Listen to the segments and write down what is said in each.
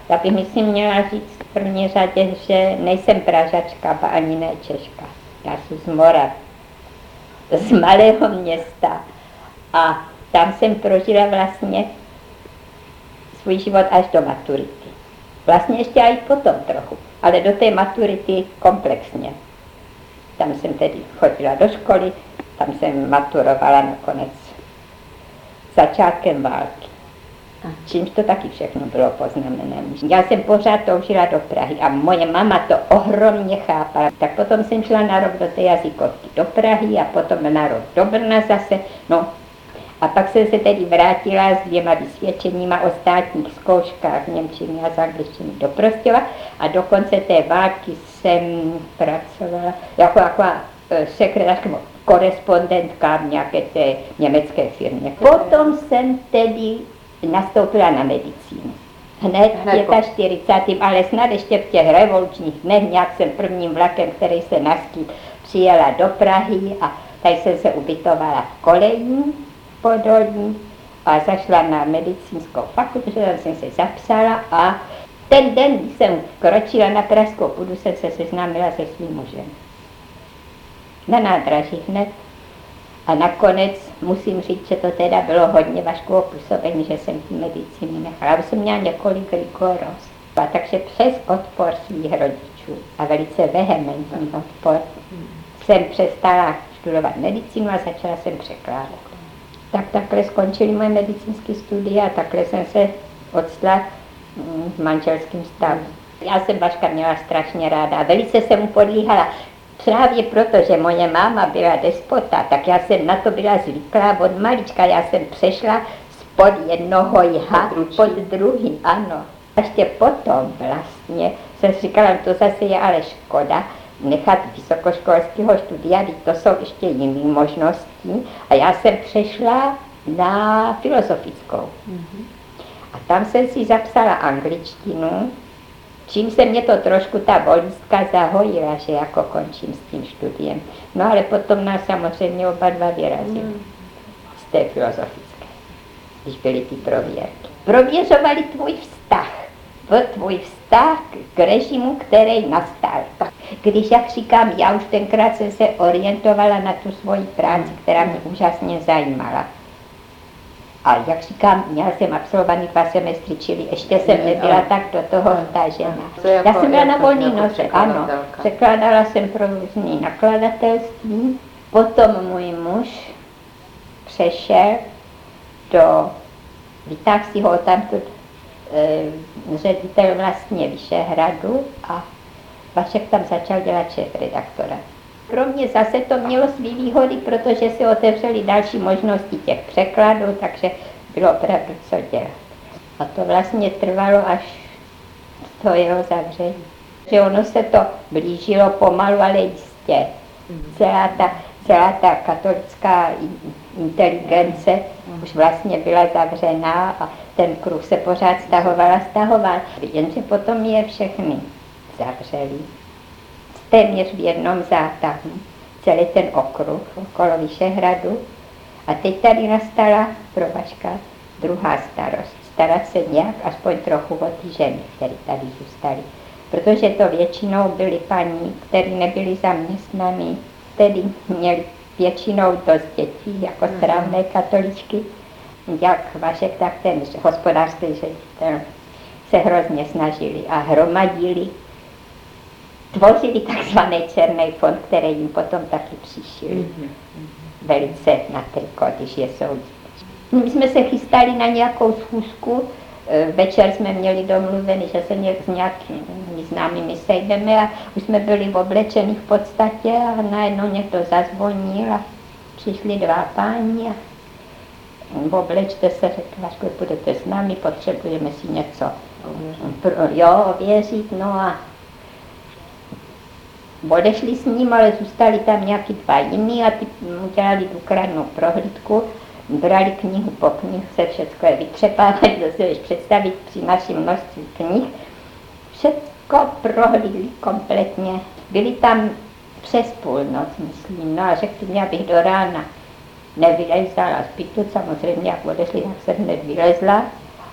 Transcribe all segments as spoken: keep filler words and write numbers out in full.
Já bych myslím měla říct v první řadě, že nejsem Pražačka, a ani ne Češka. Já jsem z Moravy, z malého města a tam jsem prožila vlastně svůj život až do maturity. Vlastně ještě i potom trochu, ale do té maturity komplexně. Tam jsem tedy chodila do školy, tam jsem maturovala nakonec začátkem války. Čímž to taky všechno bylo poznamenané. Já jsem pořád toužila do Prahy a moje mama to ohromně chápala. Tak potom jsem šla na rok do té jazykovky do Prahy a potom na rok do Brna zase. No a pak jsem se tedy vrátila s dvěma vysvědčeníma o státních zkouškách němčiny a z angličtiny do Prostějova a do konce té války jsem pracovala jako taková sekretářka, korespondentka v nějaké té německé firmě. Potom jsem tedy nastoupila na medicínu. Hned v čtyřicátém ale snad ještě v těch revolučních dnech, nějak jsem prvním vlakem, který se naskyt, přijela do Prahy a tady jsem se ubytovala v Koleji Podolí a zašla na medicínskou fakultu, že tam jsem se zapsala a ten den, kdy jsem kročila na Pražskou půdu, jsem se seznámila se svým mužem. Na nádraží hned. A nakonec musím říct, že to teda bylo hodně vaškého působení, že jsem tu medicínu nechala. Už jsem měla několik rigoros. A takže přes odpor svých rodičů a velice vehementní odpor jsem přestala studovat medicínu a začala jsem překládat. Tak takhle skončily moje medicínské studia a takhle jsem se odstala v manželském stavu. Já jsem Vaška měla strašně ráda a velice jsem mu podlíhala. Právě proto, že moje máma byla despota, tak já jsem na to byla zvyklá od malička. Já jsem přešla spod jednoho jha pod druhý, ano. Ještě potom vlastně jsem si říkala, to zase je ale škoda nechat vysokoškolského studia, to jsou ještě jiné možnosti. A já jsem přešla na filozofickou. Mm-hmm. A tam jsem si zapsala angličtinu, čím se mě to trošku ta bolístka zahojila, že jako končím s tím studiem. No ale potom nás samozřejmě oba dva vyrazili mm. z té filozofické, když byly ty prověrky. Prověřovali tvůj vztah, tvůj vztah k režimu, který nastal. Když, jak říkám, já už tenkrát jsem se orientovala na tu svoji práci, která mě úžasně zajímala. A jak říkám, měla jsem absolvovaný dva semestry, čili ještě jsem nebyla tak do toho vtažená. Já jsem byla na volný noze, ano. Překládala jsem pro různý nakladatelství. Potom můj muž přešel do, vytáhl si ho tamtud e, ředitel vlastně Vyšehradu a Vašek tam začal dělat šéfredaktora. Pro mě zase to mělo svý výhody, protože se otevřely další možnosti těch překladů, takže bylo opravdu co dělat. A to vlastně trvalo až to jeho zavření. Že ono se to blížilo pomalu, ale jistě. Celá ta, celá ta katolická inteligence už vlastně byla zavřená a ten kruh se pořád stahoval a stahoval. Jenže potom je všechny zavřeli. Téměř v jednom zátahu, celý ten okruh okolo Vyšehradu. A teď tady nastala pro Vaška druhá starost. Starat se nějak aspoň trochu o ty ženy, které tady zůstaly. Protože to většinou byly paní, které nebyly zaměstnané, tedy měly většinou dost dětí, jako správné katoličky. Jak Vašek, tak ten hospodářský ředitel se hrozně snažili a hromadili. Tvořili takzvaný černý fond, který jim potom taky přišili mm-hmm. velice na triko, když je soudí. My jsme se chystali na nějakou schůzku, večer jsme měli domluvený, že se s nějakými známými sejdeme a už jsme byli oblečeni v podstatě a najednou někdo zazvonil a přišli dva páni a oblečte se, řekla, že budete s námi, potřebujeme si něco pro, jo, ověřit, no a odešli s ním, ale zůstali tam nějaký dva jiní a ty udělali důkladnou prohlídku, brali knihu po knihce, všechno je vytřepávali, to si představit při našem množství knih. Všechno prohlídli kompletně. Byli tam přes půlnoc, myslím, no a řekli mě, abych do rána nevylezala z bytu, samozřejmě jak odešli, tak jsem hned vylezla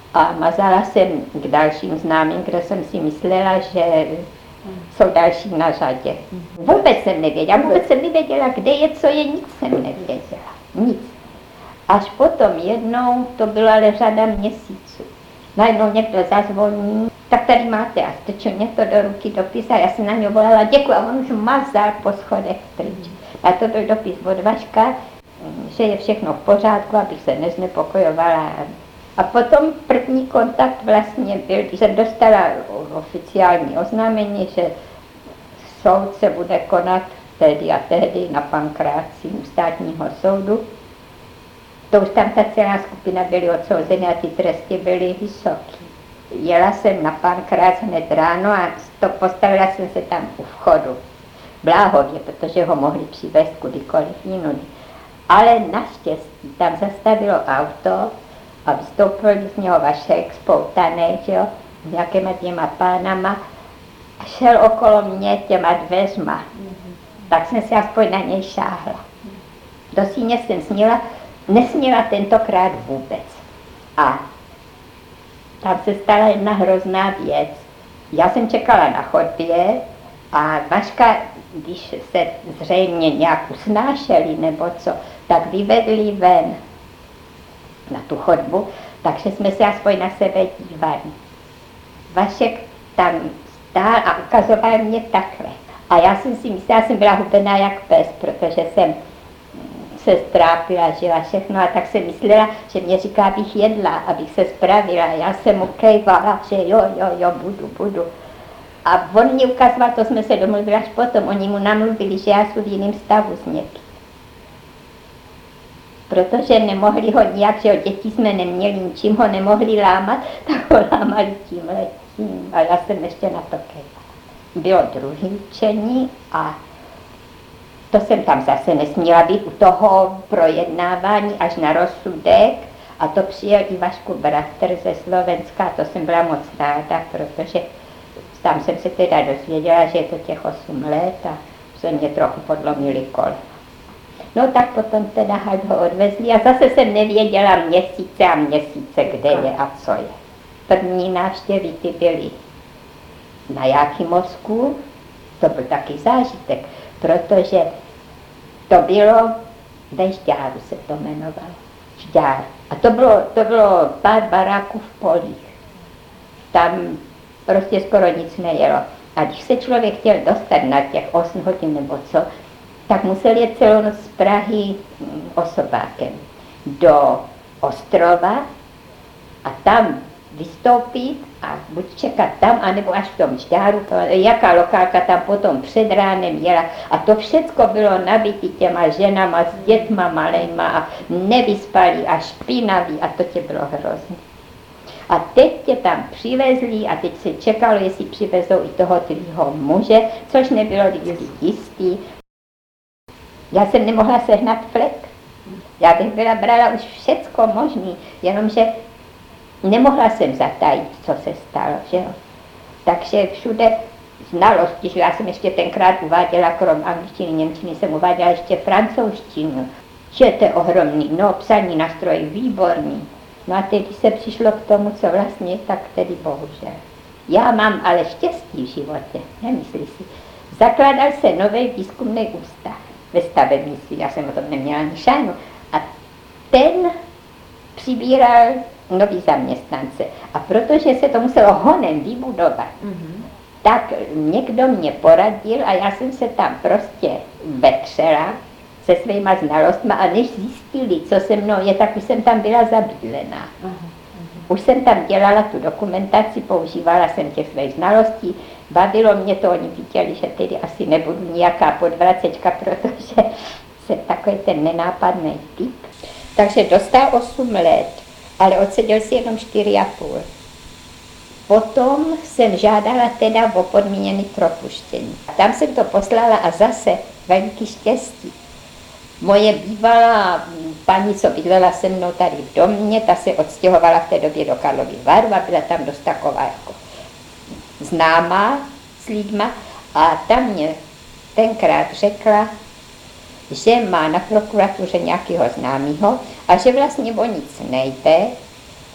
A mazala jsem k dalším známým, kde jsem si myslela, že jsou další na řadě. Vůbec jsem nevěděla, vůbec jsem nevěděla, kde je, co je, nic jsem nevěděla, nic. Až potom jednou, to byla ale řada měsíců, najednou někdo zazvoní, tak tady máte, a strčil mě to do ruky dopis a já jsem na něj volala děkuji a on už mazal po schodech pryč. A to byl dopis od Vaška, že je všechno v pořádku, abych se neznepokojovala. A potom první kontakt vlastně byl, když jsem dostala oficiální oznámení, že soud se bude konat tehdy a tehdy na Pankrácím státního soudu. To už tam ta celá skupina byly odsouzeny a ty tresty byly vysoké. Jela jsem na Pankrác hned ráno a to postavila jsem se tam u vchodu. Bláhově, protože ho mohli přivést kudykoliv jinudy. Ale naštěstí tam zastavilo auto a vystoupil z něho Vašek spoutaný, že jo, s nějakýma těma pánama a šel okolo mě těma dveřma. Mm-hmm. Tak jsem si aspoň na něj šáhla. Do síně jsem směla, nesměla tentokrát vůbec. A tam se stala jedna hrozná věc. Já jsem čekala na chodbě a Vaška, když se zřejmě nějak usnášeli nebo co, tak vyvedli ven na tu chodbu, takže jsme se aspoň na sebe dívali. Vašek tam stál a ukazoval mě takhle. A já jsem si myslela, jsem byla hubená jak pes, protože jsem se strápila, žila všechno a tak jsem myslela, že mě říká, abych jedla, abych se spravila. Já jsem mu kejvala, že jo, jo, jo, budu, budu. A on mě ukazoval, to jsme se domluvili až potom, oni mu namluvili, že já jsem v jiném stavu s někým. Protože nemohli ho nijak, že ho děti jsme neměli, ničím ho nemohli lámat, tak ho lámali tímhle tím. A já jsem ještě na to kejvala. Bylo druhý učení a to jsem tam zase nesměla být u toho projednávání až na rozsudek a to přijel i Vašku bratr ze Slovenska, to jsem byla moc ráda, protože tam jsem se teda dozvěděla, že je to těch osm let a se mě trochu podlomili kolena. No tak potom teda ho odvezli a zase jsem nevěděla měsíce a měsíce, kde je a co je. První návštěvy ty byly na Jáchymovsku, to byl taky zážitek, protože to bylo ve Žďáru se to jmenovalo. Žďár. A to bylo, to bylo pár baráků v polích. Tam prostě skoro nic nejelo. A když se člověk chtěl dostat na těch osm hodin nebo co, tak musel jet celou noc z Prahy osobákem do Ostrova a tam vystoupit a buď čekat tam, anebo až v tom Žďáru, jaká lokálka tam potom před ránem jela. A to všecko bylo nabitý těma ženama s dětma malejma a nevyspalí a špinaví a to tě bylo hrozné. A teď tě tam přivezli a teď se čekalo, jestli přivezou i toho tvýho muže, což nebylo vždy jistý. Já jsem nemohla sehnat flek. Já bych byla brala už všecko možný, jenomže nemohla jsem zatajit, co se stalo, že jo. Takže všude znalosti, že já jsem ještě tenkrát uváděla, krom angličtiny, němčiny, jsem uváděla ještě francouzštinu. Že to je ohromný, no, psaní nástroj výborný. No a teď se přišlo k tomu, co vlastně, tak tedy bohužel. Já mám ale štěstí v životě, nemyslí si. Zakládal se nový výzkumný ústav ve stavebnictví, já jsem o tom neměla ani šánu. A ten přibíral nový zaměstnance. A protože se to muselo honem vybudovat, mm-hmm. tak někdo mě poradil a já jsem se tam prostě vetřela se svýma znalostma a než zjistili, co se mnou je, tak už jsem tam byla zabydlená. Uh-huh. Už jsem tam dělala tu dokumentaci, používala jsem těch svých znalostí, bavilo mě to, oni viděli, že tedy asi nebudu nějaká podvracečka, protože jsem takový ten nenápadný typ. Takže dostal osm let, ale odseděl si jenom čtyři a půl. Potom jsem žádala teda o podmíněné propuštění. Tam jsem to poslala a zase veliký štěstí. Moje bývalá paní, co bydlela se mnou tady v domě, ta se odstěhovala v té době do Karlových Varů a byla tam dost taková jako známá s lidma. A ta mě tenkrát řekla, že má na prokuratuře nějakého známého a že vlastně o nic nejde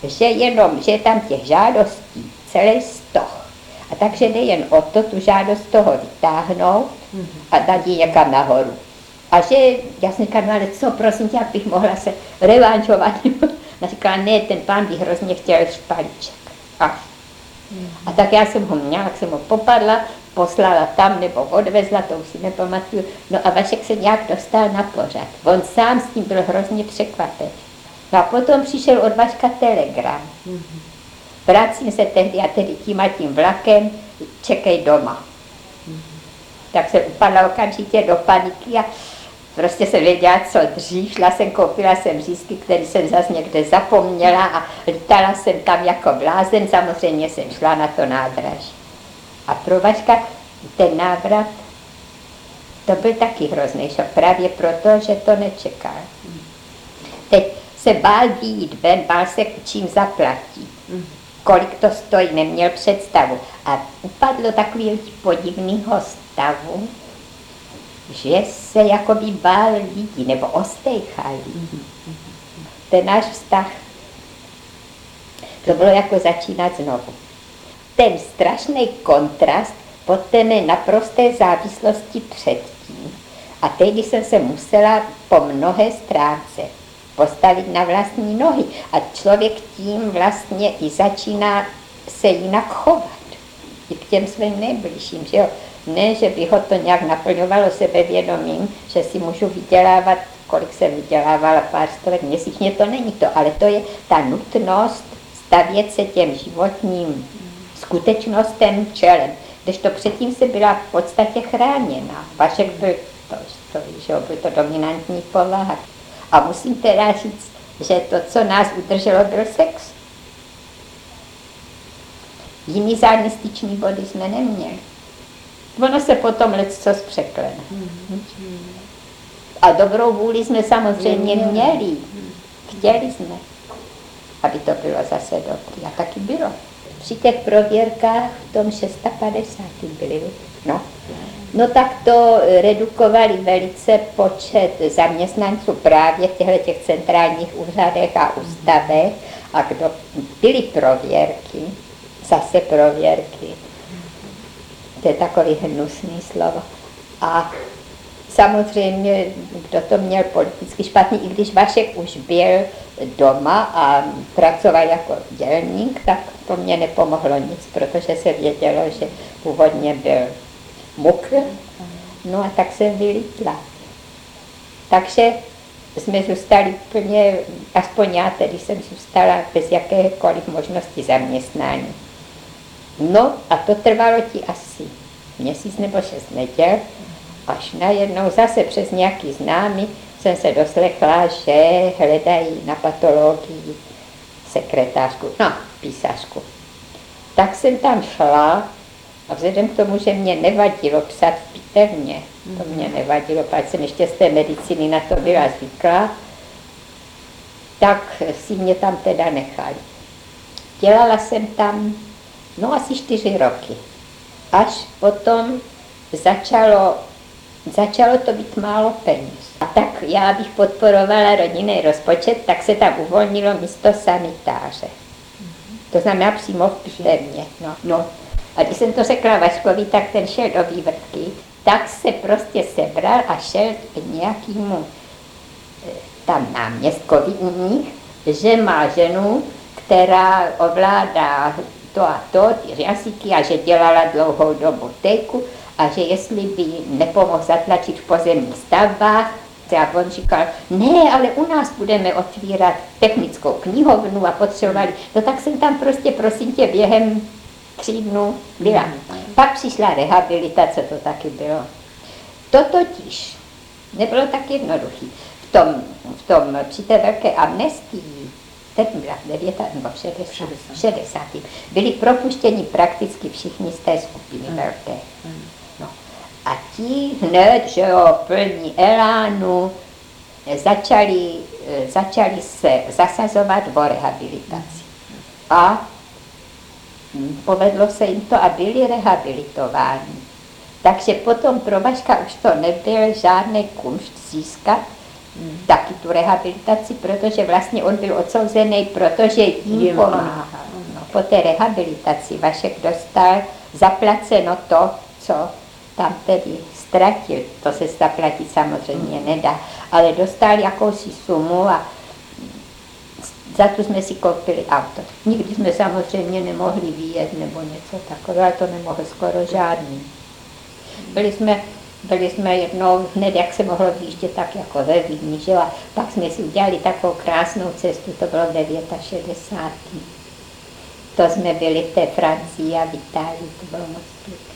že jenom, že je tam těch žádostí celý stoch. A takže jde jen o to, tu žádost toho vytáhnout a dát ji někam nahoru. A že, já jsem říkala, no ale co, prosím tě, abych mohla se revanšovat. A říkala, ne, ten pán by hrozně chtěl špalíček. Až. A tak já jsem ho měla, jak jsem ho popadla, poslala tam nebo odvezla, to už si nepamatuju. No a Vašek se nějak dostal na pořad. On sám s tím byl hrozně překvapen. No a potom přišel od Vaška telegram. Vracím se tehdy a tedy tím a tím vlakem, čekej doma. Tak jsem upadla okamžitě do paniky a prostě jsem věděla, co dřív. Šla jsem, koupila jsem řízky, které jsem zase někde zapomněla a lítala jsem tam jako blázen. Samozřejmě jsem šla na to nádraží. A pro Vaška ten návrat, to byl taky hrozný šok, právě proto, že to nečekal. Teď se bál vyjít ven, bál se, čím zaplatí. Kolik to stojí, neměl představu. A upadl do takového podivného stavu, že se jakoby bál lidí, nebo ostejchal lidí. Ten náš vztah, to bylo jako začínat znovu. Ten strašný kontrast po té naprosté závislosti předtím. A teď, když jsem se musela po mnohé stránce postavit na vlastní nohy. A člověk tím vlastně i začíná se jinak chovat. I k těm svým nejbližším, že jo. Ne, že by ho to nějak naplňovalo sebevědomím, že si můžu vydělávat, kolik jsem vydělávala, pár stovek měsíčně, to není to, ale to je ta nutnost stavět se těm životním skutečnostem čelem. Kdežto předtím se byla v podstatě chráněna. Vašek byl to, to, že byl to dominantní povaha. A musím teda říct, že to, co nás udrželo, byl sex. Jiný žádný styční body jsme neměli. Ono se potom lecco zpřeklene. A dobrou vůli jsme samozřejmě měli. Chtěli jsme, aby to bylo zase dobrý. A taky bylo. Při těch prověrkách v tom padesátém byli. No. No tak to redukovali velice počet zaměstnanců právě v těchto těch centrálních úřadech a ústavech. A kdo byly prověrky, zase prověrky, to je takový hnusný slovo. A samozřejmě, kdo to měl politicky špatný, i když Vašek už byl doma a pracoval jako dělník, tak to mě nepomohlo nic, protože se vědělo, že původně byl mukr, no a tak jsem vylítla. Takže jsme zůstali úplně, aspoň já tedy jsem zůstala bez jakékoliv možnosti zaměstnání. No a to trvalo ti asi měsíc nebo šest neděl, až najednou zase přes nějaký známý jsem se doslechla, že hledají na patologii sekretářku, no, písařku. Tak jsem tam šla a vzhledem k tomu, že mě nevadilo psát v pitevně, to mě nevadilo, protože jsem ještě z té medicíny na to byla zvyklá, tak si mě tam teda nechali. Dělala jsem tam, no asi čtyři roky. Až potom začalo, začalo to být málo peněz. A tak já bych podporovala rodinný rozpočet, tak se tam uvolnilo místo sanitáře. To znamená přímo v pitevně. No. No. A když jsem to řekla Vaškovi, tak ten šel do vývrtky, tak se prostě sebral a šel k nějakému tam náměstkovi u nich, že má ženu, která ovládá to a to, ty jazyky, a že dělala dlouhou dobu tejku a že jestli by nepomohl zatlačit v pozemních stavbách, a on říkal, ne, ale u nás budeme otvírat technickou knihovnu a potřebovali, no tak jsem tam prostě, prosím tě, během tří dnů byla. Pak přišla rehabilitace, to taky bylo. To totiž nebylo tak jednoduchý. V tom, v tom při té velké amnestii, teď byla devěta, nebo šedesát, byli propuštěni prakticky všichni z té skupiny hmm. velké. No. A ti hned, že jo, plní elánu, začali, začali se zasazovat o rehabilitaci. A povedlo se jim to a byli rehabilitováni. Takže potom pro Vaška už to nebyl žádný kunšt získat taky tu rehabilitaci, protože vlastně on byl odsouzený, protože jim pomáhal. No, po té rehabilitaci Vašek dostal zaplaceno to, co tam tedy ztratil. To se zaplatit samozřejmě nedá, ale dostal jakousi sumu a za to jsme si koupili auto. Nikdy jsme samozřejmě nemohli vyjet nebo něco takového, ale to nemohl skoro žádný. Byli jsme, byli jsme jednou, hned jak se mohlo vyjíždět, tak jako ve Vídni, že? A pak jsme si udělali takovou krásnou cestu, to bylo šedesát devět. To jsme byli v té Francii a v Itálii, to bylo moc pěkné.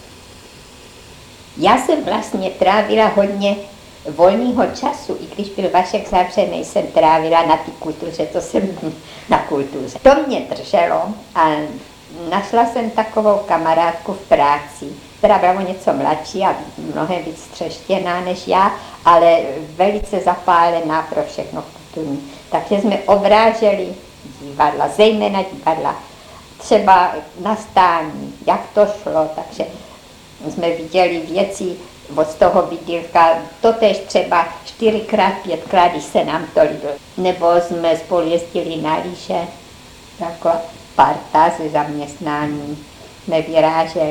Já jsem vlastně trávila hodně volného času, i když byl Vašek zavřený, jsem trávila na té kultuře, to jsem na kultuře. To mě drželo a našla jsem takovou kamarádku v práci, která byla o něco mladší a mnohem víc střeštěná než já, ale velice zapálená pro všechno kulturní. Takže jsme obráželi divadla, zejména divadla, třeba na stání, jak to šlo, takže jsme viděli věci od toho vidílka, totéž třeba čtyřikrát, pětkrát, když se nám to líbilo. Nebo jsme spolu jezdili na lyže, jako parta ze zaměstnání, jsme vyráželi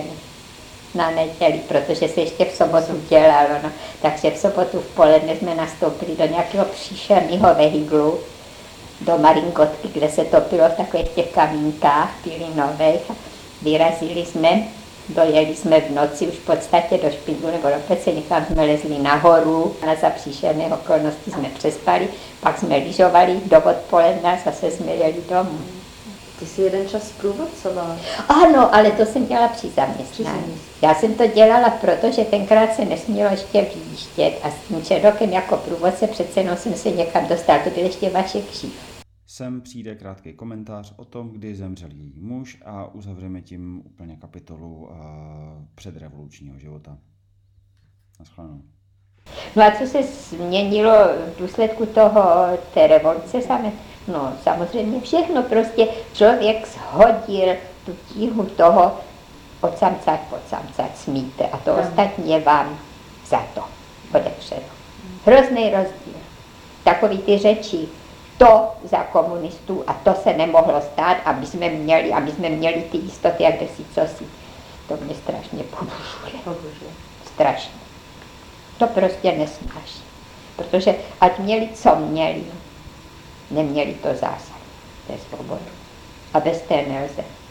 na neděli, protože se ještě v sobotu dělalo, no. Takže v sobotu v poledne jsme nastoupili do nějakého příšerného vehiglu, do Maringotky, kde se topilo v takových těch kamínkách pilinových. Vyrazili jsme, dojeli jsme v noci už v podstatě do Špindlu nebo do Pece, někam jsme lezli nahoru, a za příšerné okolnosti jsme přespali, pak jsme lyžovali do odpoledne a zase jsme jeli domů. Ty jsi jeden čas průvodcovala. Ano, ale to jsem dělala při zaměstnání. Já jsem to dělala, protože tenkrát se nesmělo ještě vyjíždět a s tím Černokem jako průvodce přece jenom jsem se někam dostal, to byl ještě Vašek živ. Sem přijde krátký komentář o tom, kdy zemřel její muž a uzavřeme tím úplně kapitolu uh, předrevolučního života. Naschledanou. No a co se změnilo v důsledku toho, té revoluce samé? No samozřejmě všechno, prostě člověk shodil tu tíhu toho od samcať po samcať smíte a to no. Ostatní je vám za to odepřeno. Hrozný rozdíl. Takový ty řeči, to za komunistů a to se nemohlo stát, aby jsme měli, aby jsme měli ty jistoty, jak si cosi. To mě strašně pobuřuje. pobuřuje. Strašně. To prostě nesnáší. Protože ať měli, co měli, neměli to zásah, té svobodu. A bez té nelze.